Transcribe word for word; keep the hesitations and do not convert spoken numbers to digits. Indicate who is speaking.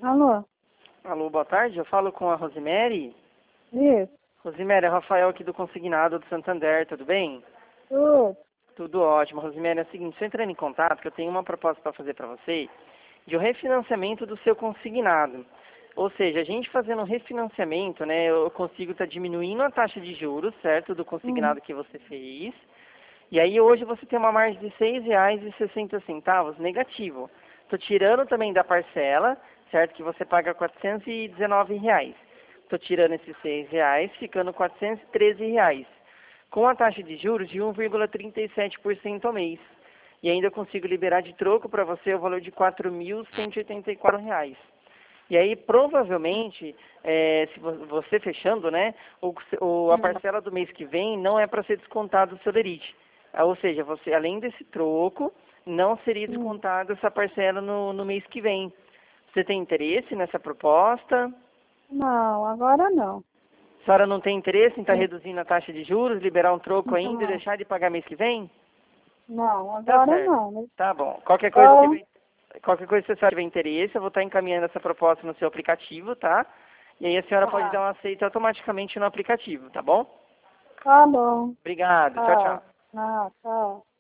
Speaker 1: Alô?
Speaker 2: Alô, boa tarde. Eu falo com a Rosemary.
Speaker 1: Isso.
Speaker 2: Rosemary, é Rafael aqui do Consignado do Santander, tudo bem?
Speaker 1: Tudo.
Speaker 2: Tudo ótimo. Rosemary, é o seguinte, estou entrando em contato que eu tenho uma proposta para fazer para você de um refinanciamento do seu consignado. Ou seja, a gente fazendo um refinanciamento, né, eu consigo estar diminuindo a taxa de juros, certo, do
Speaker 1: Uhum.
Speaker 2: consignado que você fez. E aí hoje você tem uma margem de seis reais e sessenta centavos negativo. Estou tirando também da parcela, certo, que você paga quatrocentos e dezenove reais. Estou tirando esses seis reais, ficando quatrocentos e treze reais. Com a taxa de juros de um vírgula trinta e sete por cento ao mês. E ainda consigo liberar de troco para você o valor de quatro mil cento e oitenta e quatro reais. E aí, provavelmente, é, se vo- você fechando, né, o, o- a parcela do mês que vem não é para ser descontado do seu lerite. Ah, ou seja, você, além desse troco, não seria
Speaker 1: Hum.
Speaker 2: descontado essa parcela no, no mês que vem. Você tem interesse nessa proposta?
Speaker 1: Não, agora não.
Speaker 2: A senhora não tem interesse em estar
Speaker 1: Hum.
Speaker 2: reduzindo a taxa de juros, liberar um troco ainda e
Speaker 1: Não,
Speaker 2: deixar de pagar mês que vem?
Speaker 1: não,
Speaker 2: Tá
Speaker 1: agora
Speaker 2: certo.
Speaker 1: não. Né?
Speaker 2: Tá bom. Qualquer coisa, se
Speaker 1: Então,
Speaker 2: tiver, qualquer coisa, se a senhora tiver interesse, eu vou estar encaminhando essa proposta no seu aplicativo, tá? E aí a senhora pode
Speaker 1: tá.
Speaker 2: dar um aceito automaticamente no aplicativo, tá bom?
Speaker 1: Tá bom.
Speaker 2: Obrigado. Tchau,
Speaker 1: Tá.
Speaker 2: tchau.
Speaker 1: Ah, tá.